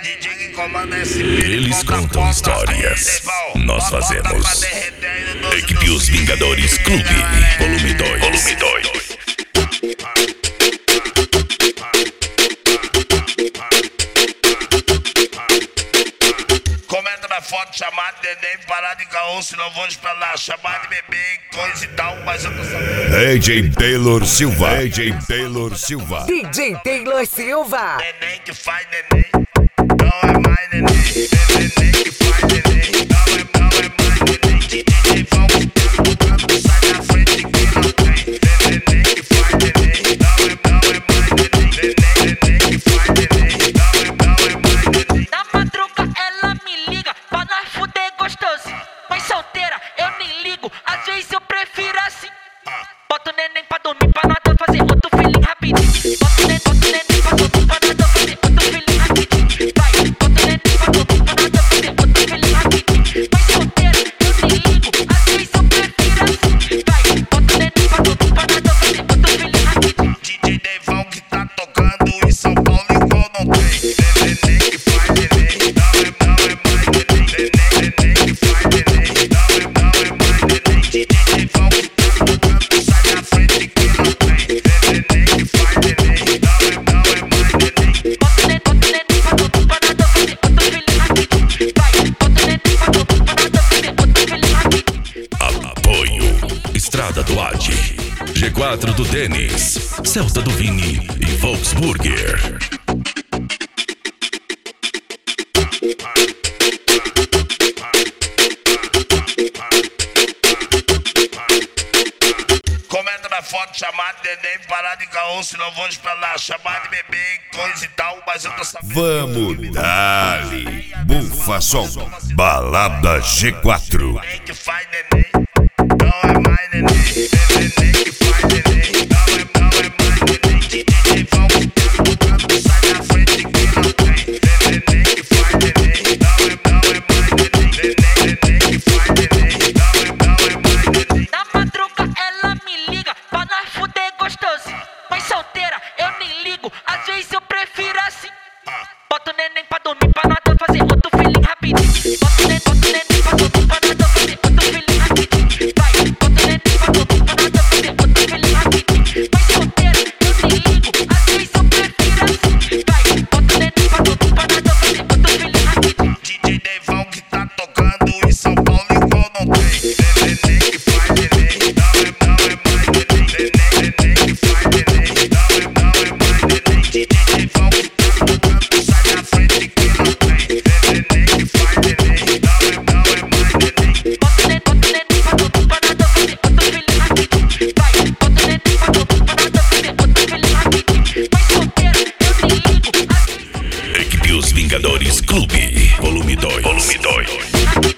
DJ que comanda esse Eles contam histórias, nós fazemos. Equipe Os Vingadores Clube, volume 2. Comenta na foto, chamar de neném, parar de caô, senão vou esperar. Chamar de bebê, coisa e tal, mas eu tô sabendo. DJ Taylor Silva. DJ Taylor Silva. DJ Taylor Silva. Neném que faz neném, não é mais neném. Neném que faz neném, não é mais neném. DJ vão tocando, sai da frente que não tem. Neném que faz neném, não é mais neném. Neném que faz neném, não é mais neném. Na madruga ela me liga pra nós fuder gostoso. Mas solteira eu nem ligo, às vezes eu prefiro assim. Bota o neném pra dormir pra nós fazer outro feeling rapidinho. Bota o neném pra dormir pra nós fazer outro feeling rapidinho. Vai, bota o neném pra dormir pra nós fazer outro feeling rapidinho. Mas solteira eu nem ligo, às vezes eu prefiro assim. Vai, bota o neném pra dormir pra nós fazer outro feeling rapidinho. DJ Devão que tá tocando em São Paulo igual não tem. Neném que faz neném, não é mais neném. Neném que faz neném, não é mais neném. DJ Devão que tá tocando, sai da frente que não tem. Neném que faz neném, não é mais neném. Bota o neném pra dormir pra nós fazer outro feeling rapidinho. Vai, bota o neném pra dormir pra nós fazer outro feeling rapidinho. Apoio Estrada do Adi, G4 do Denis, Celta do Vini e Volksburger. Comenta na foto, chamar de neném, parar de caô, senão vou esperar. Chamar de bebê, coisa e tal, mas eu tô sabendo. Vamos dali, bufa som, balada G4. Neném que faz neném, não é mais neném. Neném que faz neném, não é mais neném. DJ vão tocando, sai da frente que não tem. Neném que faz neném, não é mais neném. Neném que faz neném, não é mais neném. Na madruga ela me liga pra nós fuder gostoso. Mas solteira eu nem ligo, às vezes eu prefiro assim. Bota o neném pra dormir pra nós fazer outro feeling rapidinho. Bota o neném pra dormir pra nós fazer outro feeling rapidinho. Vai, bota o neném pra dormir pra nós fazer outro feeling rapidinho. Mas solteira eu nem ligo, às vezes eu prefiro assim. Vai, bota o neném pra dormir pra nós fazer outro feeling rapidinho. DJ Devão que tá tocando em São Paulo igual não tem. Neném que faz neném, não é mais neném. Neném que faz neném, não é mais neném. DJ Devão que tá tocando, sai da frente que não tem. Neném que faz neném, não é mais neném. Bota o neném pra dormir pra nós fazer outro feeling rapidinho. Vai, bota o neném pra dormir pra nós fazer outro feeling rapidinho. Mas solteira eu nem ligo, às vezes Equipe Os Vingadores Clube, volume 2. rapidinho.